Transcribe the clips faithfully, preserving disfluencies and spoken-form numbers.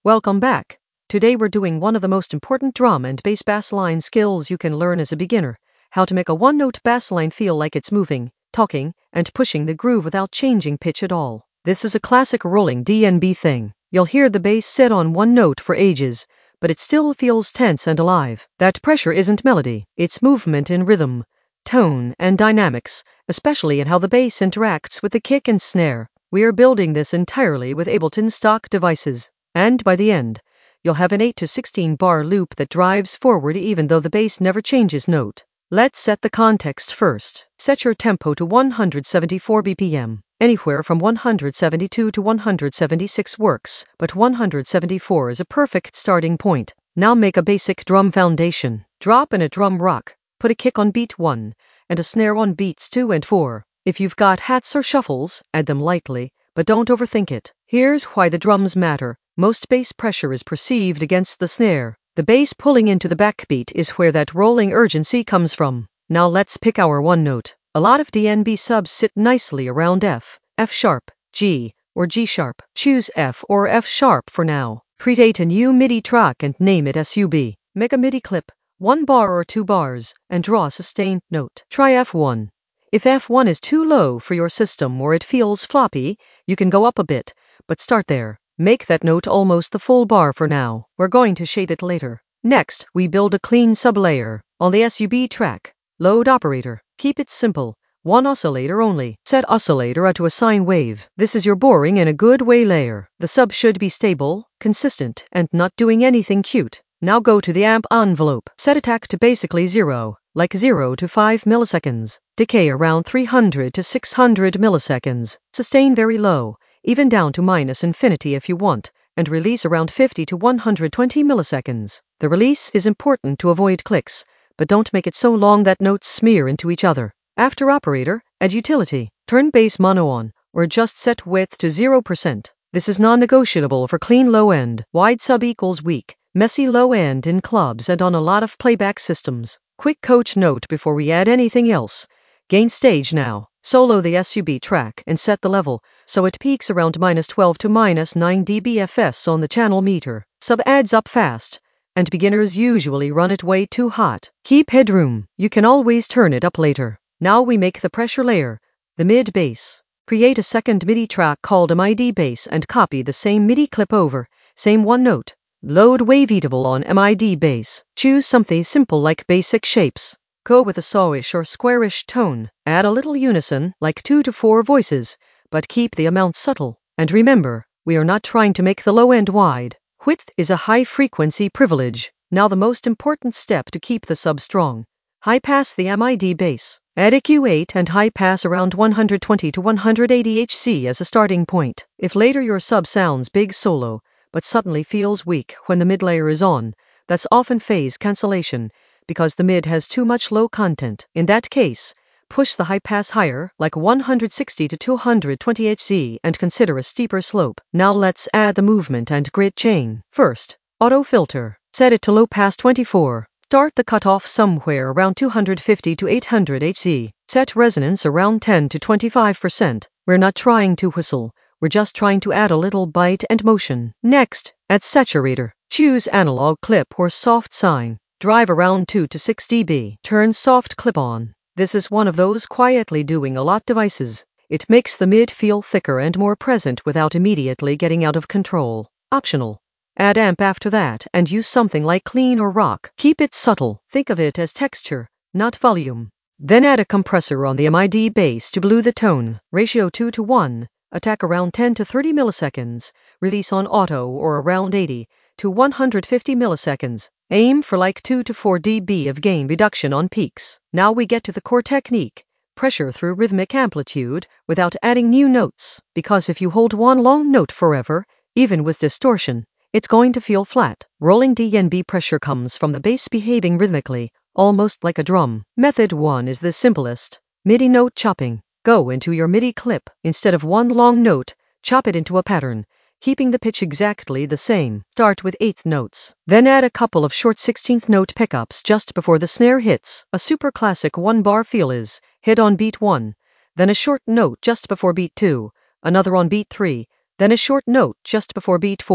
Welcome back. Today we're doing one of the most important drum and bass bass line skills you can learn as a beginner. How to make a one-note bass line feel like it's moving, talking, and pushing the groove without changing pitch at all. This is a classic rolling D N B thing. You'll hear the bass set on one note for ages, but it still feels tense and alive. That pressure isn't melody, it's movement in rhythm, tone, and dynamics, especially in how the bass interacts with the kick and snare. We are building this entirely with Ableton stock devices. And by the end, you'll have an eight to sixteen bar loop that drives forward even though the bass never changes note. Let's set the context first. Set your tempo to one hundred seventy-four B P M. Anywhere from one hundred seventy-two to one hundred seventy-six works, but one hundred seventy-four is a perfect starting point. Now make a basic drum foundation. Drop in a drum rock, put a kick on beat one, and a snare on beats two and four. If you've got hats or shuffles, add them lightly, but don't overthink it. Here's why the drums matter. Most bass pressure is perceived against the snare. The bass pulling into the backbeat is where that rolling urgency comes from. Now let's pick our one note. A lot of D N B subs sit nicely around F, F sharp, G, or G sharp. Choose F or F sharp for now. Create a new MIDI track and name it S U B. Make a MIDI clip, one bar or two bars, and draw a sustained note. Try F one. If F one is too low for your system or it feels floppy, you can go up a bit, but start there. Make that note almost the full bar for now. We're going to shade it later. Next, we build a clean sublayer. On the S U B track, load operator. Keep it simple. One oscillator only. Set oscillator to a sine wave. This is your boring in a good way layer. The sub should be stable, consistent, and not doing anything cute. Now go to the amp envelope. Set attack to basically zero, like zero to five milliseconds. Decay around three hundred to six hundred milliseconds. Sustain very low, even down to minus infinity if you want, and release around fifty to one hundred twenty milliseconds. The release is important to avoid clicks, but don't make it so long that notes smear into each other. After operator, add utility. Turn bass mono on, or just set width to zero percent. This is non-negotiable for clean low end. Wide sub equals weak, messy low end in clubs and on a lot of playback systems. Quick coach note before we add anything else. Gain stage now. Solo the S U B track and set the level, so it peaks around minus twelve to minus nine decibels on the channel meter. Sub adds up fast, and beginners usually run it way too hot. Keep headroom. You can always turn it up later. Now we make the pressure layer, the mid bass. Create a second MIDI track called M I D bass and copy the same MIDI clip over, same one note. Load Waveatable on M I D bass. Choose something simple like basic shapes. Go with a sawish or squarish tone. Add a little unison, like two to four voices, but keep the amount subtle. And remember, we are not trying to make the low end wide. Width is a high frequency privilege. Now the most important step to keep the sub strong. High pass the M I D bass. Add a Q eight and high pass around one hundred twenty to one hundred eighty hertz as a starting point. If later your sub sounds big solo, but suddenly feels weak when the mid layer is on, that's often phase cancellation, because the mid has too much low content. In that case, push the high pass higher, like one hundred sixty to two hundred twenty hertz, and consider a steeper slope. Now let's add the movement and grid chain. First, auto filter. Set it to low pass twenty-four. Start the cutoff somewhere around two hundred fifty to eight hundred hertz. Set resonance around ten to twenty-five percent. We're not trying to whistle, we're just trying to add a little bite and motion. Next, add saturator. Choose analog clip or soft sine. Drive around two to six decibels. Turn soft clip on. This is one of those quietly doing a lot devices. It makes the mid feel thicker and more present without immediately getting out of control. Optional. Add amp after that and use something like clean or rock. Keep it subtle. Think of it as texture, not volume. Then add a compressor on the M I D bass to blue the tone. Ratio two to one. Attack around ten to thirty milliseconds. Release on auto or around eighty to one hundred fifty milliseconds. Aim for like two to four decibels of gain reduction on peaks. Now we get to the core technique. Pressure through rhythmic amplitude without adding new notes. Because if you hold one long note forever, even with distortion, it's going to feel flat. Rolling D N B pressure comes from the bass behaving rhythmically, almost like a drum. Method one is the simplest. MIDI note chopping. Go into your MIDI clip. Instead of one long note, chop it into a pattern, keeping the pitch exactly the same. Start with eighth notes. Then add a couple of short sixteenth note pickups just before the snare hits. A super classic one bar feel is, hit on beat one, then a short note just before beat two, another on beat three, then a short note just before beat four.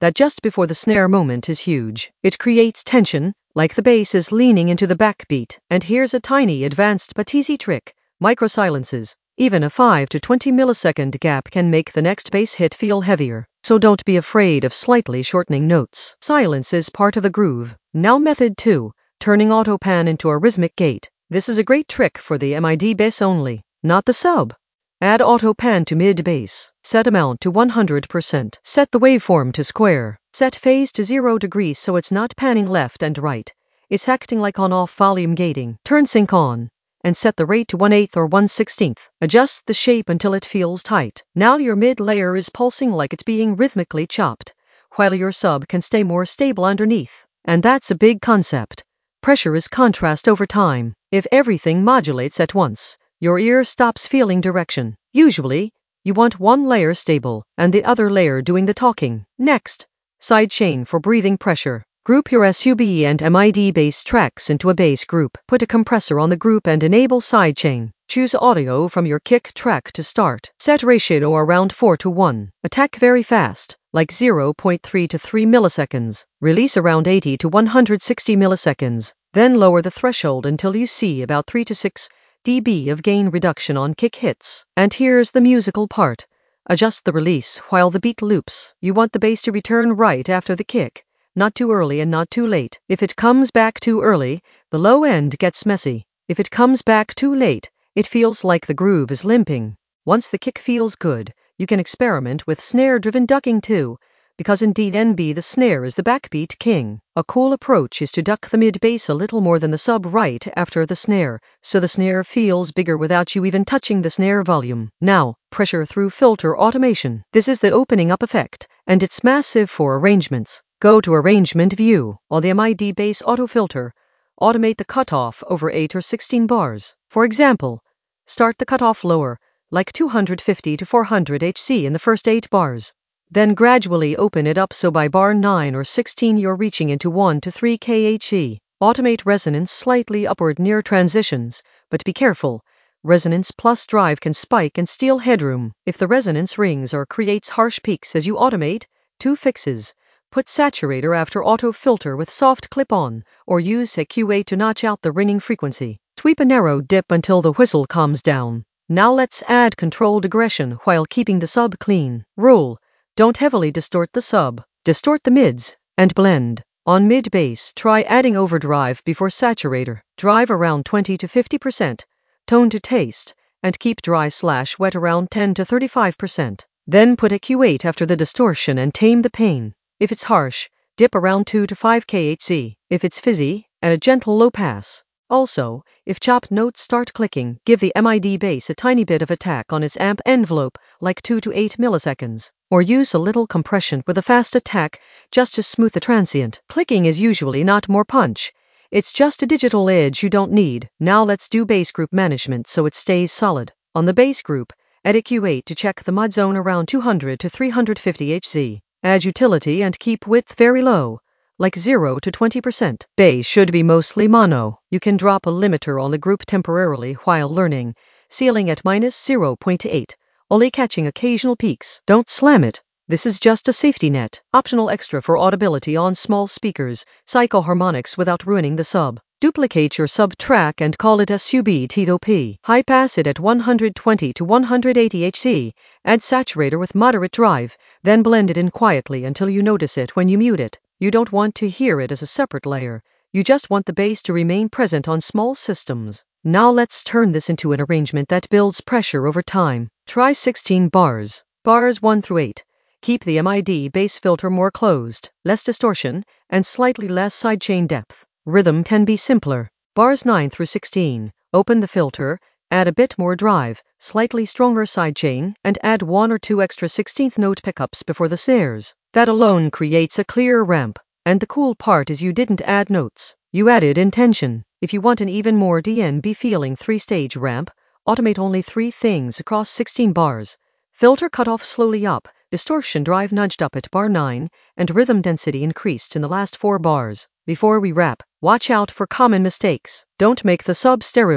that just before the snare moment is huge. It creates tension, like the bass is leaning into the backbeat. And here's a tiny advanced but easy trick: micro silences. Even a five to twenty millisecond gap can make the next bass hit feel heavier. So don't be afraid of slightly shortening notes. Silence is part of the groove. Now method two, turning auto pan into a rhythmic gate. This is a great trick for the mid bass only, not the sub. Add auto pan to mid bass. Set amount to one hundred percent. Set the waveform to square. Set phase to zero degrees so it's not panning left and right. It's acting like on-off volume gating. Turn sync on and set the rate to one eighth or one sixteenth. Adjust the shape until it feels tight. Now your mid layer is pulsing like it's being rhythmically chopped, while your sub can stay more stable underneath. And that's a big concept. Pressure is contrast over time. If everything modulates at once, your ear stops feeling direction. Usually, you want one layer stable and the other layer doing the talking. Next, sidechain for breathing pressure. Group your sub and mid bass tracks into a bass group. Put a compressor on the group and enable sidechain. Choose audio from your kick track to start. Set ratio around four to one. Attack very fast, like zero point three to three milliseconds. Release around eighty to one hundred sixty milliseconds. Then lower the threshold until you see about three to six decibels of gain reduction on kick hits. And here's the musical part. Adjust the release while the beat loops. You want the bass to return right after the kick. Not too early and not too late. If it comes back too early, the low end gets messy. If it comes back too late, it feels like the groove is limping. Once the kick feels good, you can experiment with snare-driven ducking too, because indeed N B the snare is the backbeat king. A cool approach is to duck the mid bass a little more than the sub right after the snare, so the snare feels bigger without you even touching the snare volume. Now, pressure through filter automation. This is the opening up effect, and it's massive for arrangements. Go to Arrangement View. On the mid bass auto filter, automate the cutoff over eight or sixteen bars. For example, start the cutoff lower, like two hundred fifty to four hundred hertz in the first eight bars. Then gradually open it up so by bar nine or sixteen you're reaching into one to three kilohertz. Automate resonance slightly upward near transitions, but be careful. Resonance plus drive can spike and steal headroom. If the resonance rings or creates harsh peaks as you automate, two fixes. Put saturator after auto filter with soft clip-on, or use a Q A to notch out the ringing frequency. Sweep a narrow dip until the whistle calms down. Now let's add controlled aggression while keeping the sub clean. Rule: don't heavily distort the sub. Distort the mids, and blend. On mid bass, try adding overdrive before saturator. Drive around twenty to fifty percent. Tone to taste, and keep dry slash wet around ten to thirty-five percent. Then put a Q eight after the distortion and tame the pain. If it's harsh, dip around two to five kilohertz. If it's fizzy, add a gentle low pass. Also, if chopped notes start clicking, give the mid bass a tiny bit of attack on its amp envelope, like two to eight milliseconds. Or use a little compression with a fast attack, just to smooth the transient. Clicking is usually not more punch. It's just a digital edge you don't need. Now let's do bass group management so it stays solid. On the bass group, add a Q eight to check the mud zone around two hundred to three hundred fifty hertz. Add utility and keep width very low, like zero to twenty percent. Bass should be mostly mono. You can drop a limiter on the group temporarily while learning, ceiling at minus zero point eight, only catching occasional peaks. Don't slam it. This is just a safety net. Optional extra for audibility on small speakers, psychoharmonics without ruining the sub. Duplicate your sub track and call it sub Tito P. High pass it at one hundred twenty to one hundred eighty hertz. Add saturator with moderate drive, then blend it in quietly until you notice it when you mute it. You don't want to hear it as a separate layer. You just want the bass to remain present on small systems. Now let's turn this into an arrangement that builds pressure over time. Try sixteen bars. Bars one through eight. Keep the mid bass filter more closed, less distortion, and slightly less sidechain depth. Rhythm can be simpler. Bars nine through sixteen. Open the filter, add a bit more drive, slightly stronger sidechain, and add one or two extra sixteenth note pickups before the snares. That alone creates a clear ramp. And the cool part is you didn't add notes. You added intention. If you want an even more D N B feeling three-stage ramp, automate only three things across sixteen bars. Filter cutoff slowly up, distortion drive nudged up at bar nine, and rhythm density increased in the last four bars. Before we wrap, watch out for common mistakes. Don't make the sub stereo.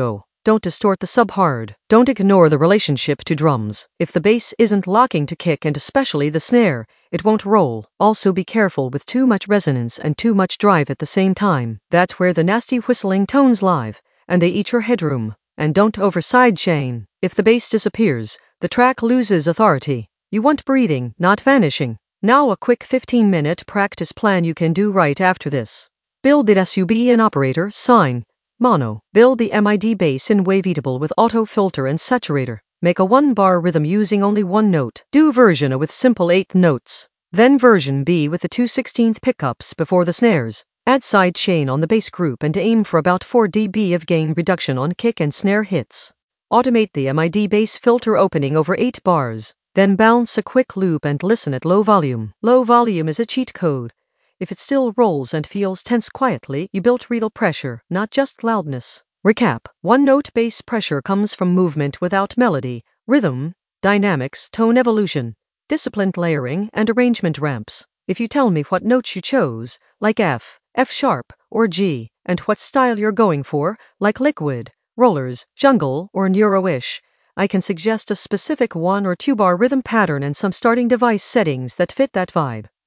Don't distort the sub hard. Don't ignore the relationship to drums. If the bass isn't locking to kick and especially the snare, it won't roll. Also be careful with too much resonance and too much drive at the same time. That's where the nasty whistling tones live, and they eat your headroom. And don't over sidechain. If the bass disappears, the track loses authority. You want breathing, not vanishing. Now a quick fifteen minute practice plan you can do right after this. Build the sub in operator, sine, mono. Build the mid bass in waveatable with auto filter and saturator. Make a one bar rhythm using only one note. Do version A with simple eighth notes. Then version B with the two sixteenth pickups before the snares. Add side chain on the bass group and aim for about four decibels of gain reduction on kick and snare hits. Automate the mid bass filter opening over eight bars. Then bounce a quick loop and listen at low volume. Low volume is a cheat code. If it still rolls and feels tense quietly, you built real pressure, not just loudness. Recap. One-note bass pressure comes from movement without melody, rhythm, dynamics, tone evolution, disciplined layering, and arrangement ramps. If you tell me what notes you chose, like F, F sharp, or G, and what style you're going for, like liquid, rollers, jungle, or neuro-ish, I can suggest a specific one or two bar rhythm pattern and some starting device settings that fit that vibe.